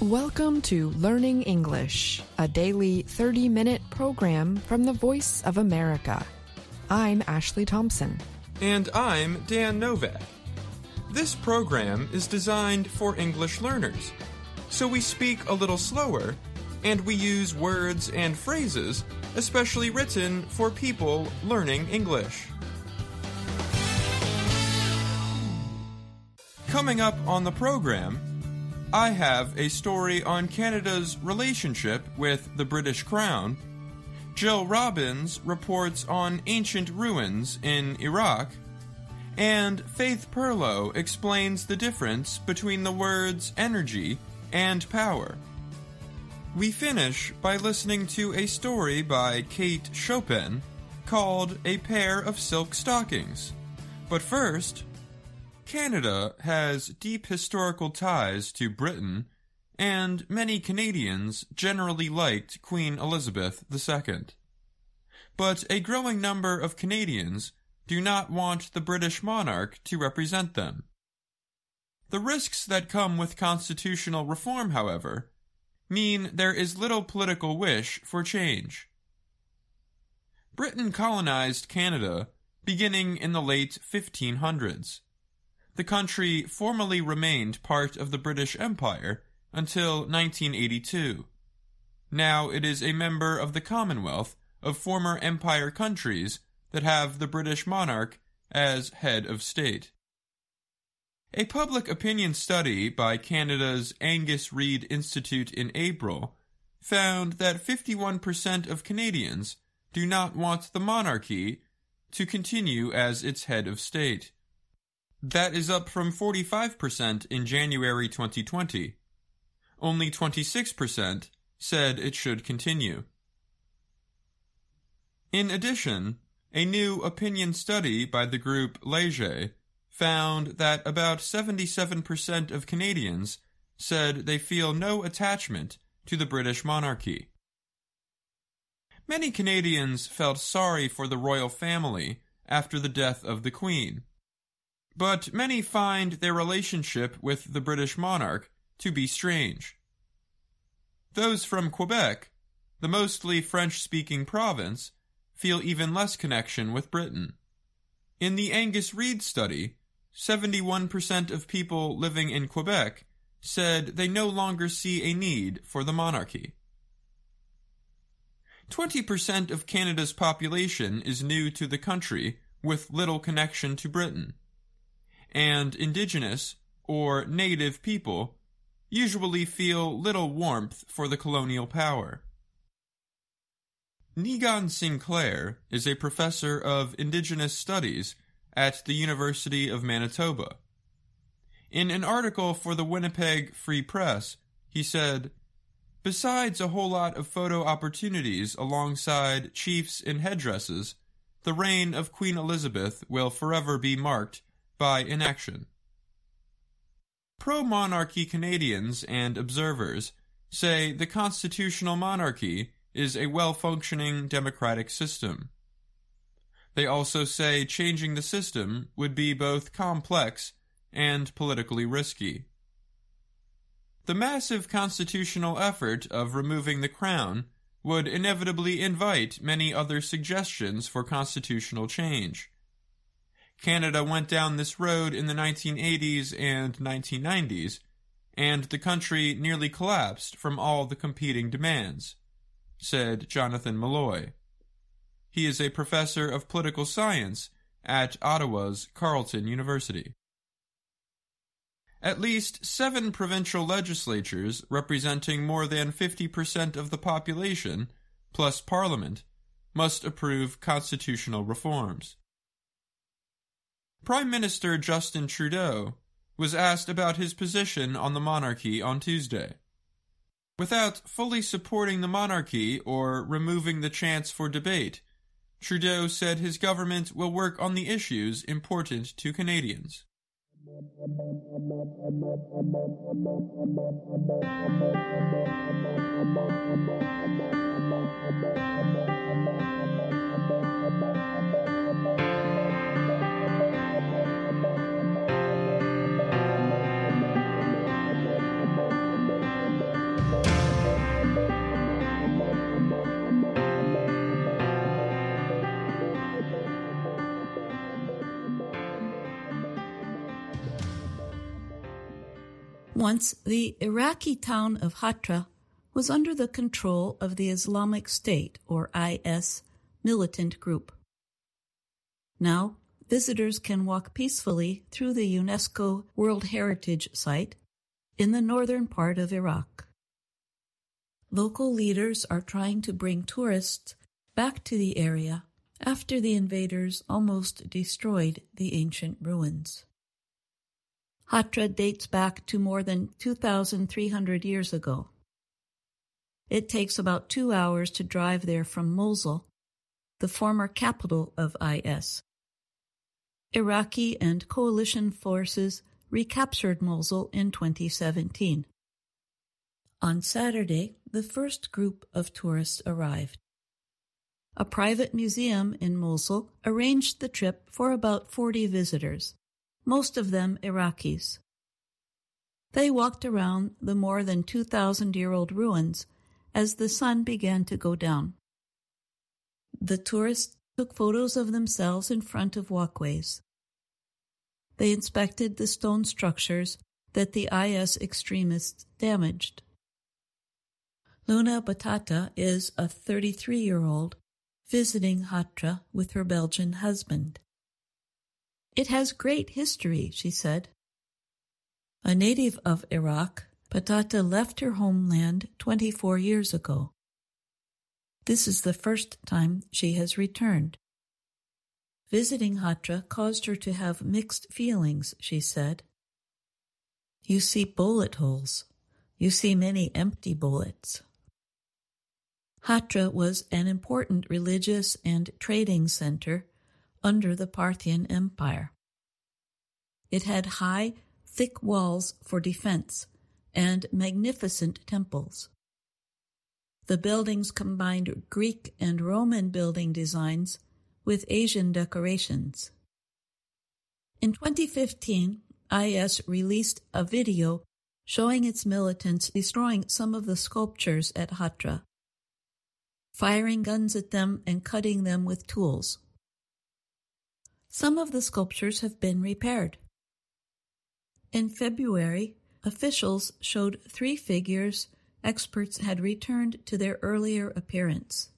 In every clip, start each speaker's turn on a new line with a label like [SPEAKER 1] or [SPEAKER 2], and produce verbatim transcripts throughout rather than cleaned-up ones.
[SPEAKER 1] Welcome to Learning English, a daily thirty-minute program from the Voice of America. I'm Ashley Thompson.
[SPEAKER 2] And I'm Dan Novak. This program is designed for English learners, so we speak a little slower, and we use words and phrases especially written for people learning English. Coming up on the program, I have a story on Canada's relationship with the British Crown. Jill Robbins reports on ancient ruins in Iraq. And Faith Perlow explains the difference between the words energy and power. We finish by listening to a story by Kate Chopin called A Pair of Silk Stockings. But first, Canada has deep historical ties to Britain, and many Canadians generally liked Queen Elizabeth the Second. But a growing number of Canadians do not want the British monarch to represent them. The risks that come with constitutional reform, however, mean there is little political wish for change. Britain colonized Canada beginning in the late fifteen hundreds. The country formally remained part of the British Empire until nineteen eighty-two. Now it is a member of the Commonwealth of former empire countries that have the British monarch as head of state. A public opinion study by Canada's Angus Reid Institute in April found that fifty-one percent of Canadians do not want the monarchy to continue as its head of state. That is up from forty-five percent in January twenty twenty. Only twenty-six percent said it should continue. In addition, a new opinion study by the group Leger found that about seventy-seven percent of Canadians said they feel no attachment to the British monarchy. Many Canadians felt sorry for the royal family after the death of the Queen. But many find their relationship with the British monarch to be strange. Those from Quebec, the mostly French-speaking province, feel even less connection with Britain. In the Angus Reid study, seventy-one percent of people living in Quebec said they no longer see a need for the monarchy. twenty percent of Canada's population is new to the country with little connection to Britain. And Indigenous, or Native people, usually feel little warmth for the colonial power. Negan Sinclair is a professor of Indigenous Studies at the University of Manitoba. In an article for the Winnipeg Free Press, he said, "Besides a whole lot of photo opportunities alongside chiefs in headdresses, the reign of Queen Elizabeth will forever be marked by inaction." Pro-monarchy Canadians and observers say the constitutional monarchy is a well-functioning democratic system. They also say changing the system would be both complex and politically risky. The massive constitutional effort of removing the crown would inevitably invite many other suggestions for constitutional change. Canada went down this road in the nineteen eighties and nineteen nineties, and the country nearly collapsed from all the competing demands, said Jonathan Malloy. He is a professor of political science at Ottawa's Carleton University. At least seven provincial legislatures representing more than fifty percent of the population, plus Parliament, must approve constitutional reforms. Prime Minister Justin Trudeau was asked about his position on the monarchy on Tuesday. Without fully supporting the monarchy or removing the chance for debate, Trudeau said his government will work on the issues important to Canadians.
[SPEAKER 3] Once, the Iraqi town of Hatra was under the control of the Islamic State, or I S, militant group. Now, visitors can walk peacefully through the UNESCO World Heritage Site in the northern part of Iraq. Local leaders are trying to bring tourists back to the area after the invaders almost destroyed the ancient ruins. Hatra dates back to more than two thousand three hundred years ago. It takes about two hours to drive there from Mosul, the former capital of I S. Iraqi and coalition forces recaptured Mosul in twenty seventeen. On Saturday, the first group of tourists arrived. A private museum in Mosul arranged the trip for about forty visitors, most of them Iraqis. They walked around the more than two thousand year old ruins as the sun began to go down. The tourists took photos of themselves in front of walkways. They inspected the stone structures that the I S extremists damaged. Luna Batata is a thirty-three-year-old visiting Hatra with her Belgian husband. "It has great history," she said. A native of Iraq, Patata left her homeland twenty-four years ago. This is the first time she has returned. Visiting Hatra caused her to have mixed feelings, she said. "You see bullet holes. You see many empty bullets." Hatra was an important religious and trading center under the Parthian Empire. It had high, thick walls for defense and magnificent temples. The buildings combined Greek and Roman building designs with Asian decorations. In twenty fifteen, I S released a video showing its militants destroying some of the sculptures at Hatra, firing guns at them and cutting them with tools. Some of the sculptures have been repaired. In February, officials showed three figures experts had returned to their earlier appearance.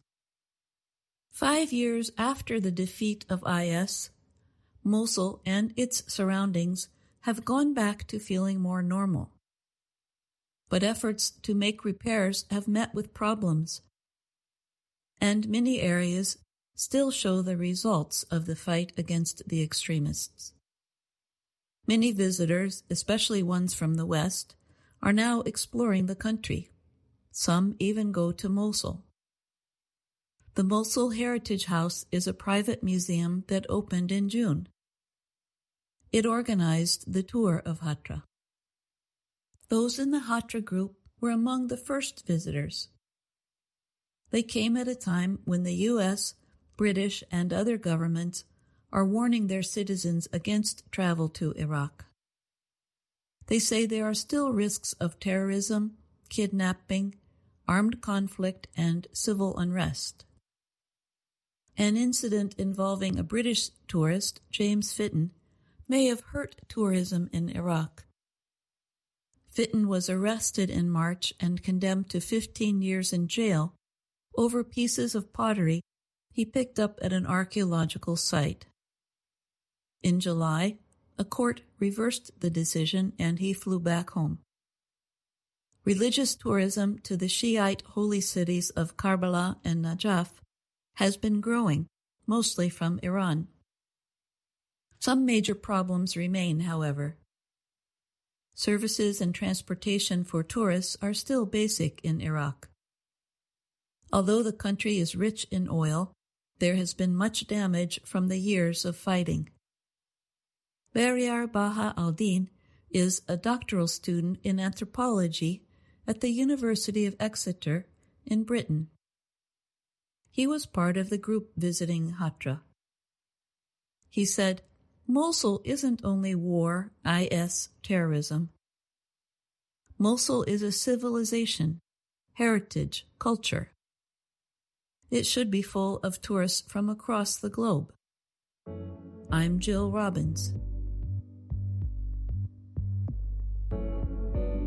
[SPEAKER 3] Five years after the defeat of I S, Mosul and its surroundings have gone back to feeling more normal. But efforts to make repairs have met with problems, and many areas still show the results of the fight against the extremists. Many visitors, especially ones from the West, are now exploring the country. Some even go to Mosul. The Mosul Heritage House is a private museum that opened in June. It organized the tour of Hatra. Those in the Hatra group were among the first visitors. They came at a time when the U S, British, and other governments are warning their citizens against travel to Iraq. They say there are still risks of terrorism, kidnapping, armed conflict, and civil unrest. An incident involving a British tourist, James Fitton, may have hurt tourism in Iraq. Fitton was arrested in March and condemned to fifteen years in jail over pieces of pottery he picked up at an archaeological site. In July, a court reversed the decision and he flew back home. Religious tourism to the Shiite holy cities of Karbala and Najaf has been growing, mostly from Iran. Some major problems remain, however. Services and transportation for tourists are still basic in Iraq. Although the country is rich in oil, there has been much damage from the years of fighting. Baryar Baha al-Din is a doctoral student in anthropology at the University of Exeter in Britain. He was part of the group visiting Hatra. He said, "Mosul isn't only war, I S, terrorism. Mosul is a civilization, heritage, culture. It should be full of tourists from across the globe." I'm Jill Robbins.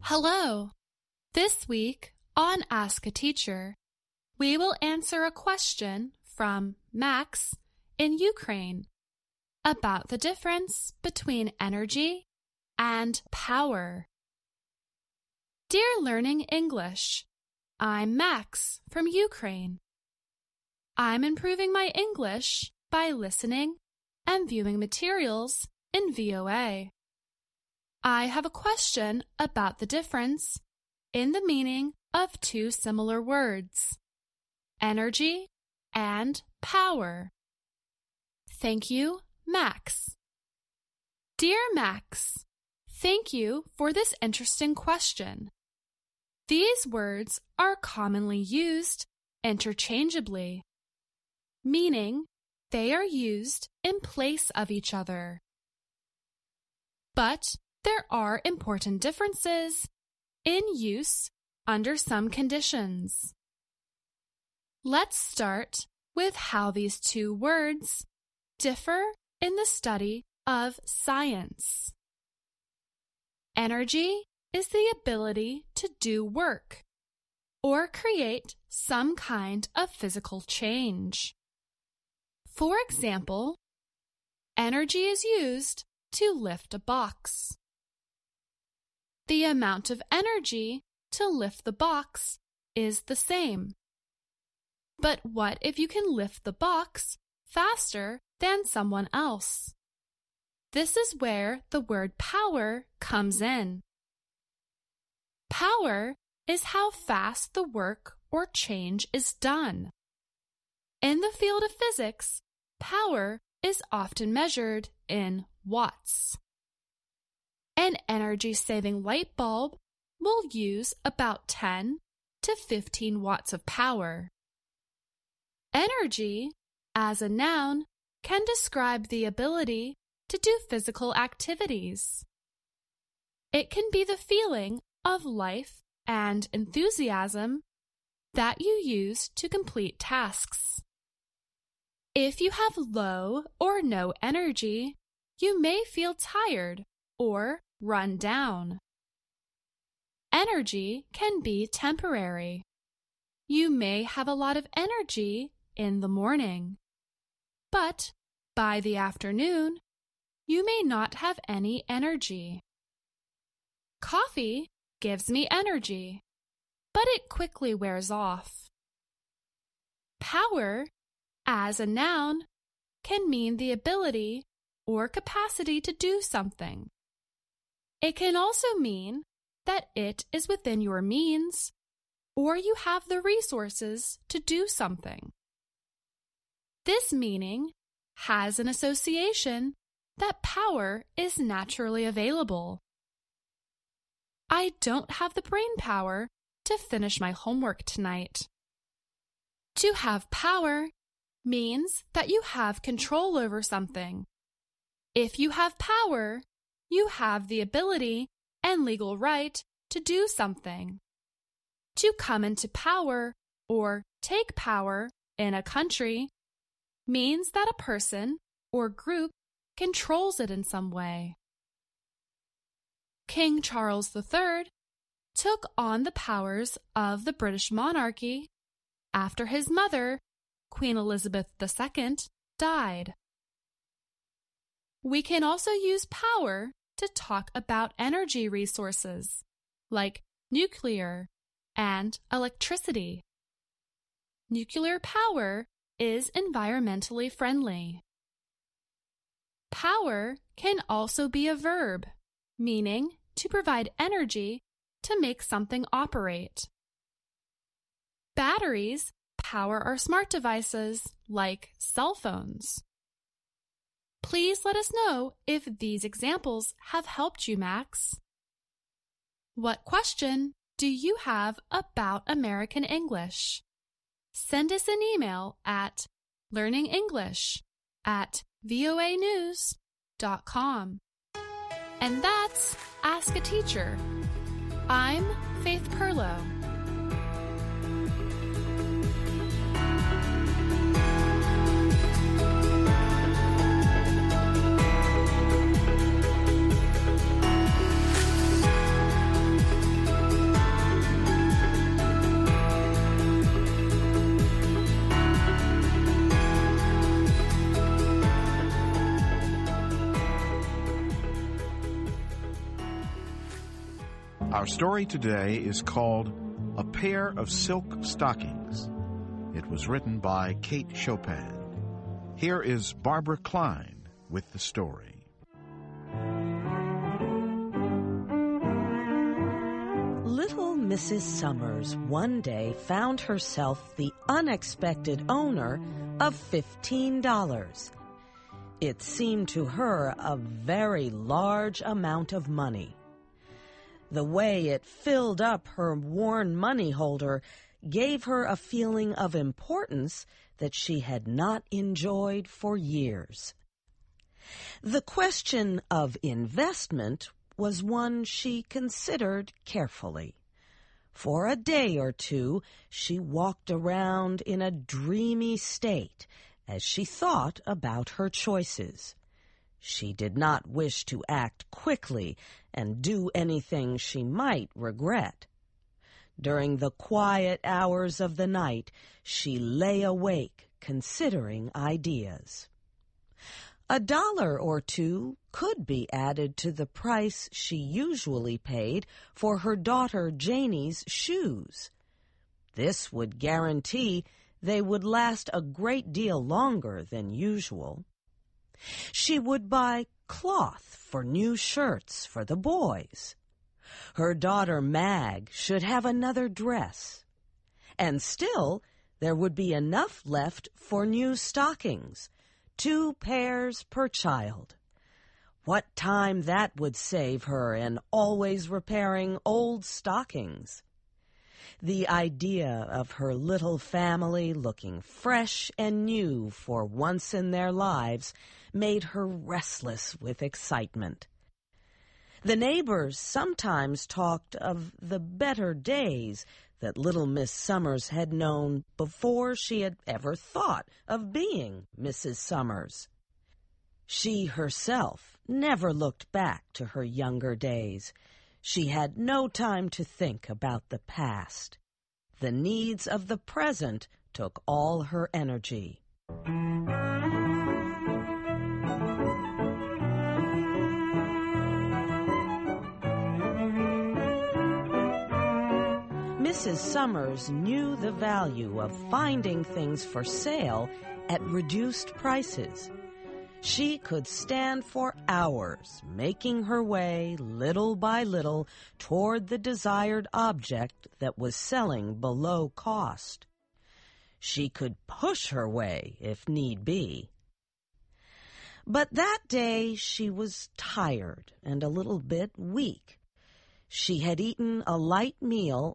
[SPEAKER 4] Hello! This week on Ask a Teacher, we will answer a question from Max in Ukraine about the difference between energy and power. Dear Learning English, I'm Max from Ukraine. I'm improving my English by listening and viewing materials in V O A. I have a question about the difference in the meaning of two similar words, energy and power. Thank you, Max. Dear Max, thank you for this interesting question. These words are commonly used interchangeably, meaning they are used in place of each other. But there are important differences in use under some conditions. Let's start with how these two words differ in the study of science. Energy is the ability to do work or create some kind of physical change. For example, energy is used to lift a box. The amount of energy to lift the box is the same. But what if you can lift the box faster than someone else? This is where the word power comes in. Power is how fast the work or change is done. In the field of physics, power is often measured in watts. An energy-saving light bulb will use about ten to fifteen watts of power. Energy, as a noun, can describe the ability to do physical activities. It can be the feeling of life and enthusiasm that you use to complete tasks. If you have low or no energy, you may feel tired or run down. Energy can be temporary. You may have a lot of energy in the morning, but by the afternoon, you may not have any energy. Coffee gives me energy, but it quickly wears off. Power, as a noun, can mean the ability or capacity to do something. It can also mean that it is within your means or you have the resources to do something. This meaning has an association that power is naturally available. I don't have the brain power to finish my homework tonight. To have power means that you have control over something. If you have power, you have the ability and legal right to do something. To come into power or take power in a country means that a person or group controls it in some way. King Charles the Third took on the powers of the British monarchy after his mother, Queen Elizabeth the Second, died. We can also use power to talk about energy resources, like nuclear and electricity. Nuclear power is environmentally friendly. Power can also be a verb, meaning to provide energy to make something operate. Batteries power our smart devices like cell phones. Please let us know if these examples have helped you, Max. What question do you have about American English? Send us an email at learningenglish at voa news dot com. And that's Ask a Teacher. I'm Faith Perlow.
[SPEAKER 5] Our story today is called A Pair of Silk Stockings. It was written by Kate Chopin. Here is Barbara Klein with the story.
[SPEAKER 6] Little Missus Summers one day found herself the unexpected owner of fifteen dollars. It seemed to her a very large amount of money. The way it filled up her worn money holder gave her a feeling of importance that she had not enjoyed for years. The question of investment was one she considered carefully. For a day or two, she walked around in a dreamy state as she thought about her choices. She did not wish to act quickly and do anything she might regret. During the quiet hours of the night, she lay awake considering ideas. A dollar or two could be added to the price she usually paid for her daughter Janie's shoes. This would guarantee they would last a great deal longer than usual. She would buy cloth for new shirts for the boys. Her daughter Mag should have another dress. And still, there would be enough left for new stockings, two pairs per child. What time that would save her in always repairing old stockings. The idea of her little family looking fresh and new for once in their lives made her restless with excitement. The neighbors sometimes talked of the better days that little Miss Summers had known before she had ever thought of being Missus Summers. She herself never looked back to her younger days. She had no time to think about the past. The needs of the present took all her energy. Missus Summers knew the value of finding things for sale at reduced prices. She could stand for hours, making her way little by little toward the desired object that was selling below cost. She could push her way if need be. But that day she was tired and a little bit weak. She had eaten a light meal.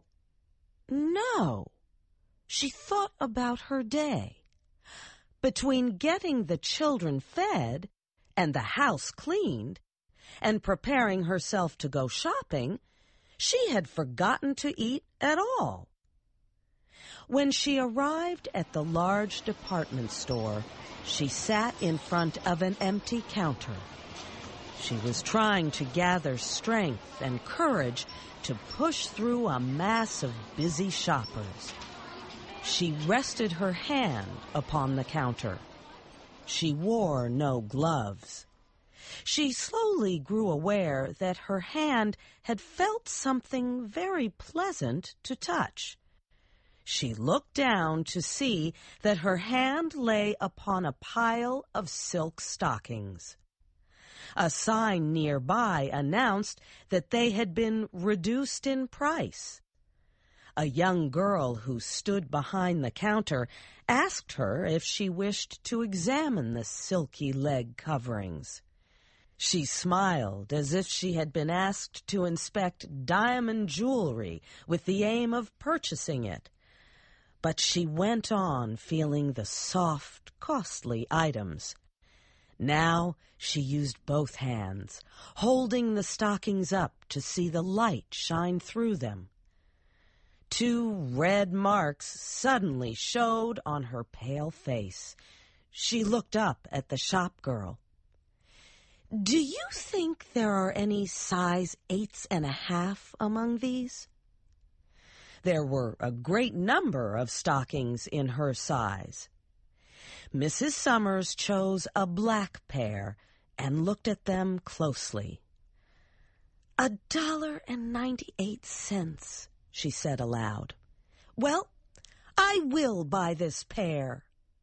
[SPEAKER 6] No, she thought about her day. Between getting the children fed and the house cleaned and preparing herself to go shopping, she had forgotten to eat at all. When she arrived at the large department store, she sat in front of an empty counter. She was trying to gather strength and courage to push through a mass of busy shoppers. She rested her hand upon the counter. She wore no gloves. She slowly grew aware that her hand had felt something very pleasant to touch. She looked down to see that her hand lay upon a pile of silk stockings. A sign nearby announced that they had been reduced in price. A young girl who stood behind the counter asked her if she wished to examine the silky leg coverings. She smiled as if she had been asked to inspect diamond jewelry with the aim of purchasing it. But she went on feeling the soft, costly items. Now she used both hands, holding the stockings up to see the light shine through them. Two red marks suddenly showed on her pale face. She looked up at the shop girl. "Do you think there are any size eights and a half among these?" There were a great number of stockings in her size. Missus Summers chose a black pair and looked at them closely. A dollar and ninety-eight cents, she said aloud. Well, I will buy this pair.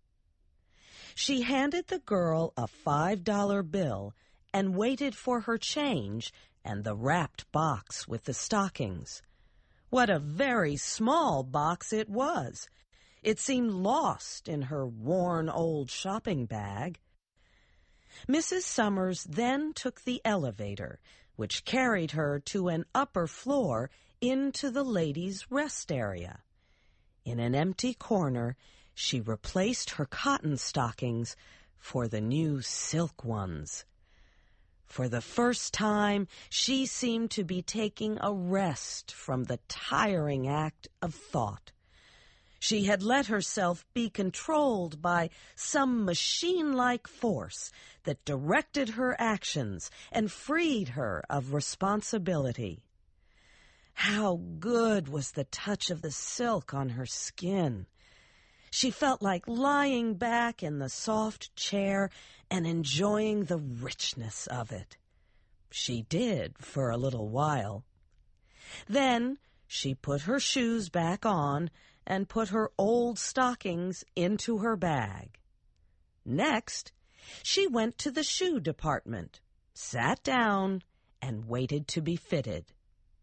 [SPEAKER 6] She handed the girl a five-dollar bill and waited for her change and the wrapped box with the stockings. What a very small box it was! It seemed lost in her worn old shopping bag. Missus Summers then took the elevator, which carried her to an upper floor into the ladies' rest area. In an empty corner, she replaced her cotton stockings for the new silk ones. For the first time, she seemed to be taking a rest from the tiring act of thought. She had let herself be controlled by some machine-like force that directed her actions and freed her of responsibility. How good was the touch of the silk on her skin! She felt like lying back in the soft chair and enjoying the richness of it. She did for a little while. Then she put her shoes back on and put her old stockings into her bag. Next, she went to the shoe department, sat down, and waited to be fitted.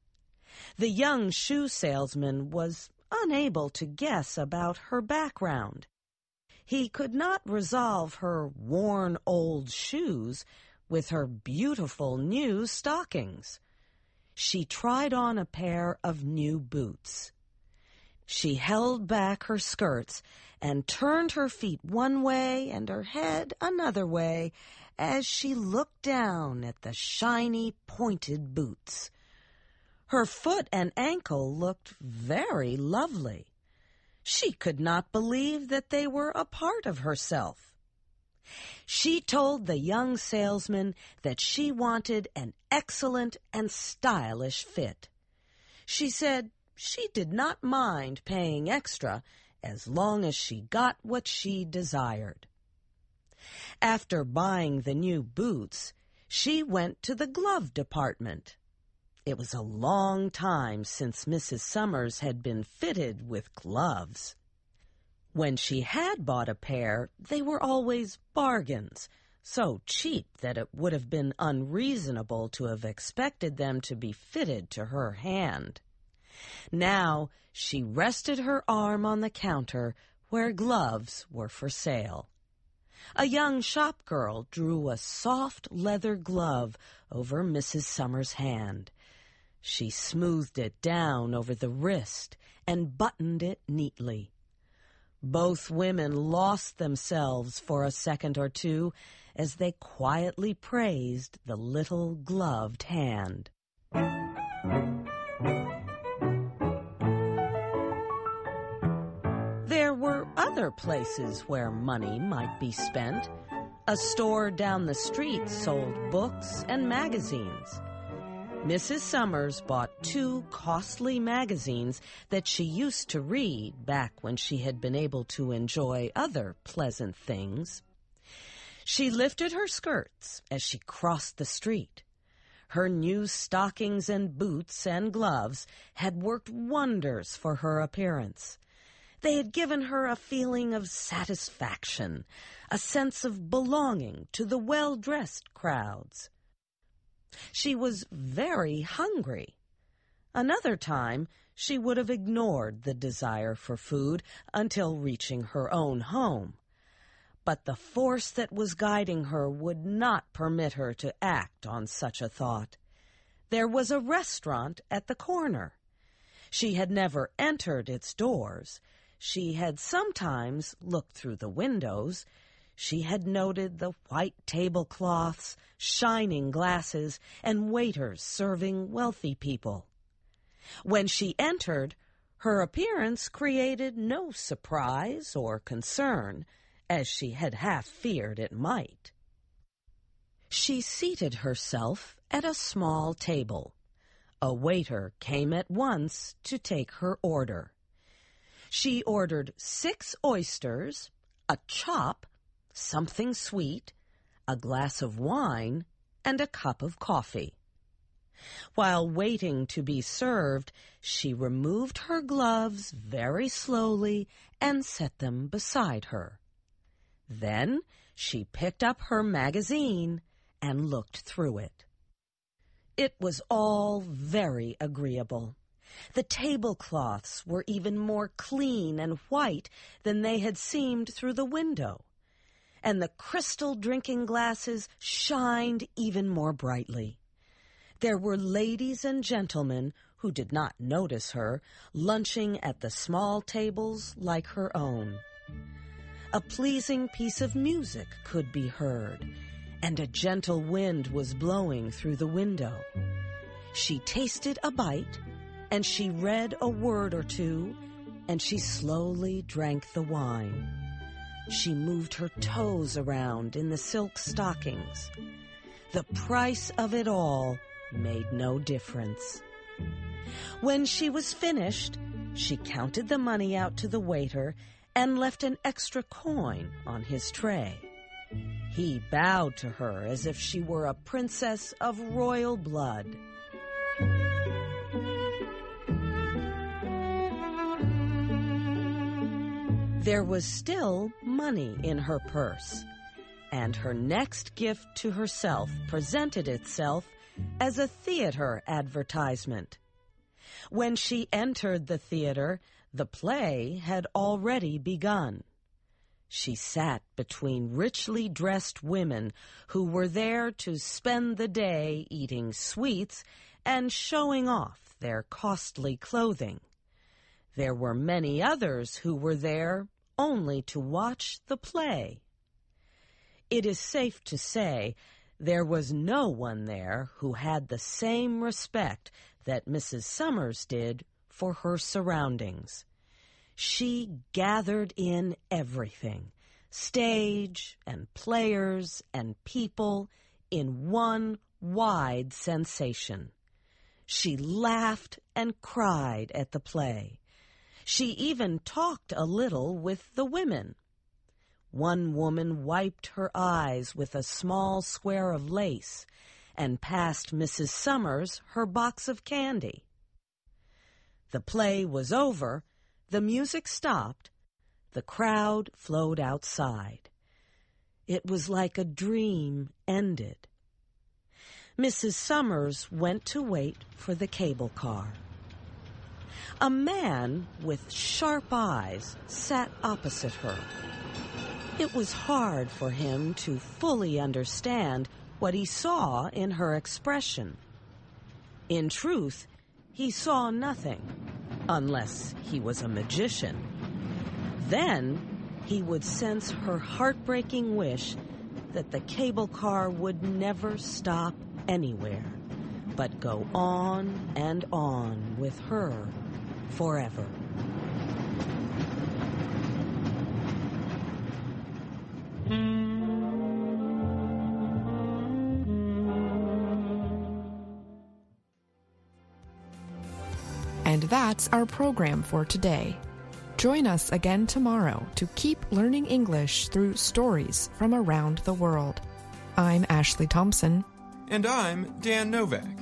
[SPEAKER 6] The young shoe salesman was unable to guess about her background. He could not resolve her worn old shoes with her beautiful new stockings. She tried on a pair of new boots. She held back her skirts and turned her feet one way and her head another way as she looked down at the shiny, pointed boots. Her foot and ankle looked very lovely. She could not believe that they were a part of herself. She told the young salesman that she wanted an excellent and stylish fit. She said she did not mind paying extra as long as she got what she desired. After buying the new boots, she went to the glove department. It was a long time since Missus Summers had been fitted with gloves. When she had bought a pair, they were always bargains, so cheap that it would have been unreasonable to have expected them to be fitted to her hand. Now she rested her arm on the counter where gloves were for sale. A young shop girl drew a soft leather glove over Missus Summers' hand. She smoothed it down over the wrist and buttoned it neatly. Both women lost themselves for a second or two as they quietly praised the little gloved hand. There were other places where money might be spent. A store down the street sold books and magazines. Missus Summers bought two costly magazines that she used to read back when she had been able to enjoy other pleasant things. She lifted her skirts as she crossed the street. Her new stockings and boots and gloves had worked wonders for her appearance. They had given her a feeling of satisfaction, a sense of belonging to the well-dressed crowds. She was very hungry. Another time, she would have ignored the desire for food until reaching her own home. But the force that was guiding her would not permit her to act on such a thought. There was a restaurant at the corner. She had never entered its doors. She had sometimes looked through the windows. She had noted the white tablecloths, shining glasses, and waiters serving wealthy people. When she entered, her appearance created no surprise or concern, as she had half feared it might. She seated herself at a small table. A waiter came at once to take her order. She ordered six oysters, a chop, something sweet, a glass of wine, and a cup of coffee. While waiting to be served, she removed her gloves very slowly and set them beside her. Then she picked up her magazine and looked through it. It was all very agreeable. The tablecloths were even more clean and white than they had seemed through the window, and the crystal drinking glasses shined even more brightly. There were ladies and gentlemen who did not notice her, lunching at the small tables like her own. A pleasing piece of music could be heard, and a gentle wind was blowing through the window. She tasted a bite, and she read a word or two, and she slowly drank the wine. She moved her toes around in the silk stockings. The price of it all made no difference. When she was finished, she counted the money out to the waiter and left an extra coin on his tray. He bowed to her as if she were a princess of royal blood. There was still money in her purse, and her next gift to herself presented itself as a theater advertisement. When she entered the theater, the play had already begun. She sat between richly dressed women who were there to spend the day eating sweets and showing off their costly clothing. There were many others who were there only to watch the play. It is safe to say there was no one there who had the same respect that Missus Summers did for her surroundings. She gathered in everything, stage and players and people, in one wide sensation. She laughed and cried at the play. She even talked a little with the women. One woman wiped her eyes with a small square of lace and passed Missus Summers her box of candy. The play was over, the music stopped, the crowd flowed outside. It was like a dream ended. Missus Summers went to wait for the cable car. A man with sharp eyes sat opposite her. It was hard for him to fully understand what he saw in her expression. In truth, he saw nothing, unless he was a magician. Then he would sense her heartbreaking wish that the cable car would never stop anywhere, but go on and on with her forever.
[SPEAKER 1] And that's our program for today. Join us again tomorrow to keep learning English through stories from around the world. I'm Ashley Thompson.
[SPEAKER 2] And I'm Dan Novak.